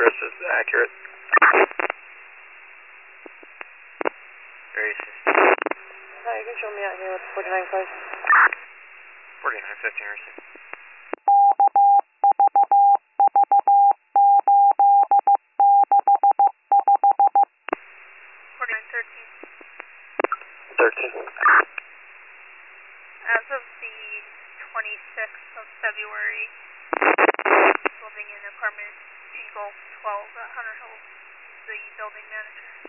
address is accurate. Very soon. Hi, you can show me out here with 49 cars. 4915 Harrison. 13. As of the 26th of February, living in apartment Eagle 12 at Hunter Hills, the building manager.